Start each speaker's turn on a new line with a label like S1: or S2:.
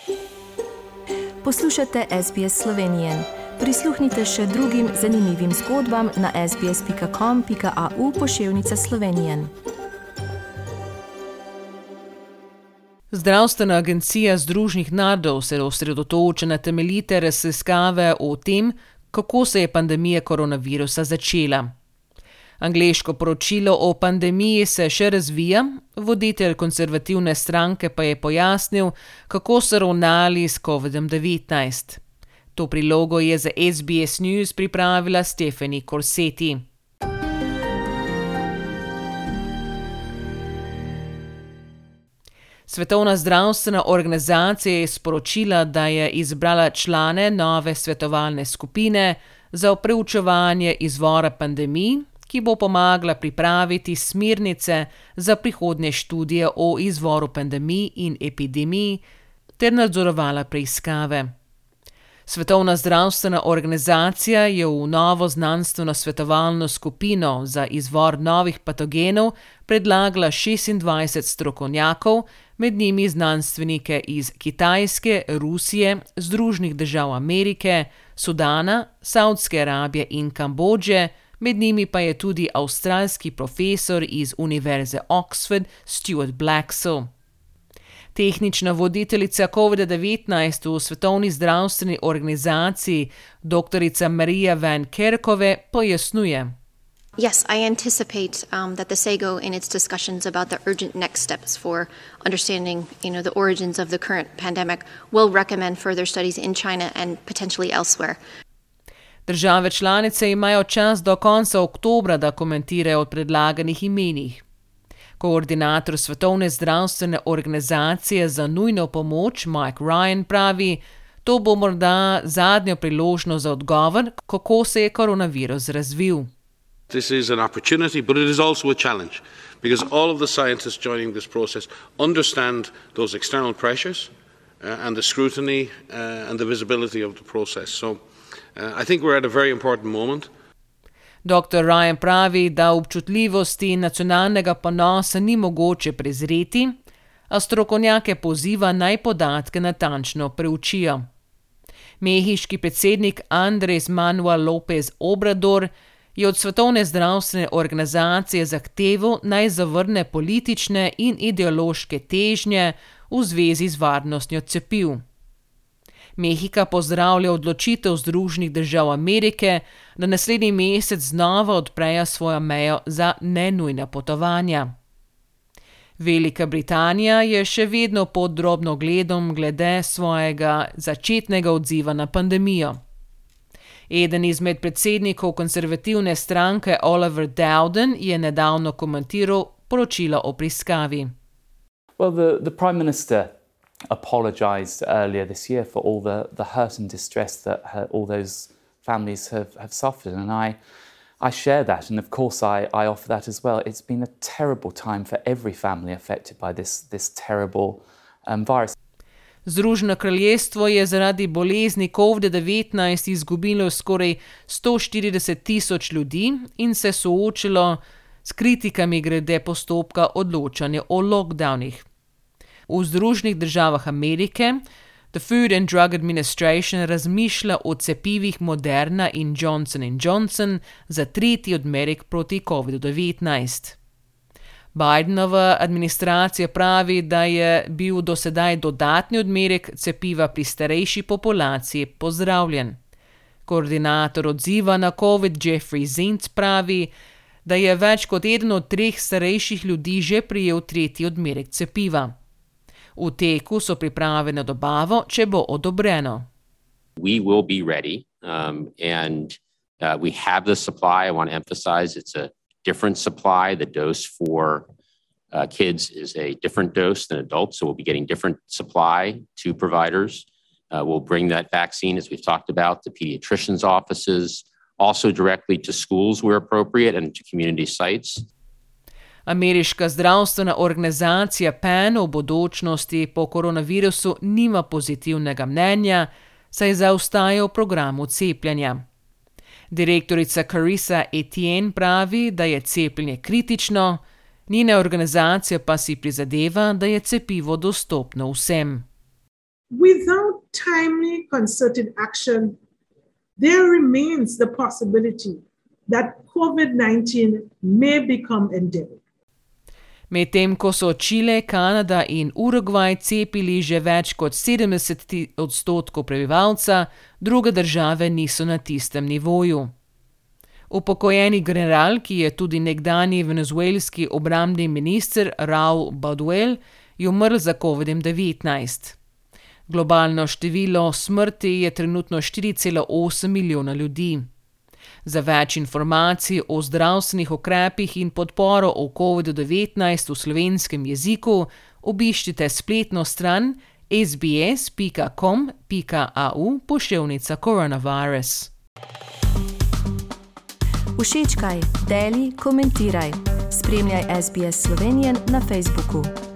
S1: Poslušate SBS Slovenije. Prisluhnite še drugim zanimivim zgodbam na sbs.com.au/Slovenije.
S2: Zdravstvena agencija Združenih narodov se osredotoča na temeljite raziskave o tem, kako se je pandemija koronavirusa začela. Angleško poročilo o pandemiji se še razvija, voditelj konservativne stranke pa je pojasnil, kako so ravnali s COVID-19. To prilogo je za SBS News pripravila Stephanie Corsetti. Svetovna zdravstvena organizacija je sporočila, da je izbrala člane nove svetovalne skupine za preučevanje izvora pandemij, ki bo pomagala pripraviti smernice za prihodnje študije o izvoru pandemij in epidemij ter nadzorovala preiskave. Svetovna zdravstvena organizacija je v novo znanstveno svetovalno skupino za izvor novih patogenov predlagala 26 strokovnjakov, med njimi znanstvenike iz Kitajske, Rusije, Združenih držav Amerike, Sudana, Savdske Arabije in Kambodže, med njimi pa je tudi avstralski profesor iz Univerze Oxford Stuart Blacksell. Tehnična voditeljica COVID-19 v Svetovni zdravstveni organizaciji, dr. Marija Van Kerkhove, pojasnjuje.
S3: Yes, I anticipate that the SAGO in its discussions about the urgent next steps for understanding, the origins of the current pandemic will recommend further studies in China and potentially elsewhere.
S2: Države članice imajo čas do konca oktobra, da komentirajo o predlaganih imenih. Koordinator Svetovne zdravstvene organizacije za nujno pomoč Mike Ryan pravi, to bo morda zadnja priložnost za odgovor, kako se je koronavirus razvil.
S4: This is an opportunity, but it is also a challenge, because all of the scientists joining this process understand those external pressures and the scrutiny and the visibility of the process. So I think we're at a very important moment.
S2: Dr. Ryan pravi, da občutljivosti in nacionalnega ponosa ni mogoče prezreti, a strokovnjake poziva naj podatke natančno preučijo. Mehiški predsednik Andrés Manuel López Obrador je od Svetovne zdravstvene organizacije zahteval, naj zavrne politične in ideološke težnje v zvezi z varnostjo cepiv. Mehika pozdravlja odločitev Združenih držav Amerike, da naslednji mesec znova odprejo svojo mejo za nenujna potovanja. Velika Britanija je še vedno pod drobnogledom glede svojega začetnega odziva na pandemijo. Eden izmed predsednikov konservativne stranke Oliver Dowden je nedavno komentiral poročilo o preiskavi.
S5: Well, the Prime Minister apologised earlier this year for all the hurt and distress that all those families have suffered, and I share that, and of course I offer that as well. It's been a terrible time for every family affected by this terrible virus.
S2: Združeno kraljestvo je zaradi bolezni COVID-19 izgubilo skoraj 140,000 ljudi in se soočilo s kritikami glede postopka odločanja o lockdownih. V Združenih državah Amerike The Food and Drug Administration razmišlja o cepivih Moderna in Johnson & Johnson za tretji odmerek proti COVID-19. Bidenova administracija pravi, da je bil do sedaj dodatni odmerek cepiva pri starejši populaciji pozdravljen. Koordinator odziva na COVID Jeffrey Zients pravi, da je več kot 1 od 3 starejših ljudi že prejel tretji odmerek cepiva. V teku so priprave na dobavo, če bo odobreno.
S6: We will be ready and we have the supply. I want to emphasize it's a different supply. The dose for kids is a different dose than adults, so we'll be getting different supply to providers. We'll bring that vaccine, as we've talked about, to pediatricians' offices, also directly to schools where appropriate and to community sites.
S2: Ameriška zdravstvena organizacija PAN o bodočnosti po koronavirusu nima pozitivnega mnenja, saj zaostaja v programu cepljenja. Direktorica Carissa Etienne pravi, da je cepljenje kritično, njena organizacija pa si prizadeva, da je cepivo dostopno vsem.
S7: Without timely concerted action, there remains the possibility that COVID-19 may become endemic.
S2: Medtem ko so Čile, Kanada in Urugvaj cepili že več kot 70% prebivalca, druge države niso na tistem nivoju. Upokojeni general, ki je tudi nekdanji venezuelski obrambni minister Raúl Baduel, je umrl za COVID-19. Globalno število smrti je trenutno 4,8 milijona ljudi. Za več informacij o zdravstvenih ukrepih in podporo o COVID-19 v slovenskem jeziku obiščite spletno stran sbs.com.au/coronavirus.
S1: Všečkaj, deli, komentiraj. Spremljaj SBS Slovenijo na Facebooku.